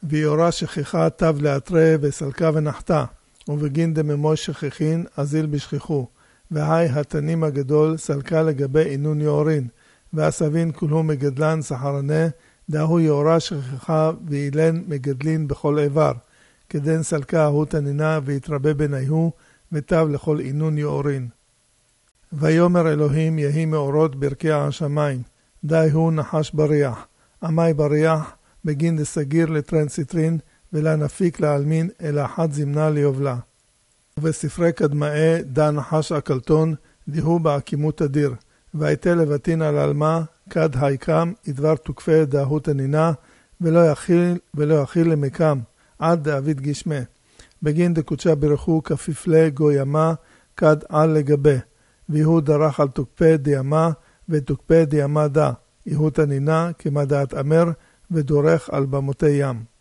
ויורה שכחה תב לאתרי וסלקה ונחתה, ובגין דממוי שכחין אזיל בשכחו, והי התנים הגדול סלקה לגבי אינון יורין, והסבין כולו מגדלן סחרנה, דהו יורה שכחה ואילן מגדלין בכל איבר, כדן סלקה הוא תנינה והתרבה בניהו, ותב לכל אינון יורין. ויומר אלוהים יהי מאורות ברכי השמיים, די הוא נחש בריח, עמי בריח, בגין דסגיר לטרנסיטרין, ולה נפיק לעלמין, אלא אחת זמנה ליובלה. ובספרי קדמאי דה נחש אקלטון, דיהו בעקימות אדיר, והייתה לבטין על אלמה, כד הייקם, ידבר תוקפה דהו תנינה, ולא יכיל למקם, עד דאביד גשמה. בגין דקודשה ברכו כפיפלי גוימה, כד על לגבה, ויהו דרך על תוקפה דימה, ותוקפה דימה דה, יהו תנינה כמדעת אמר, ודורך על במותי ים.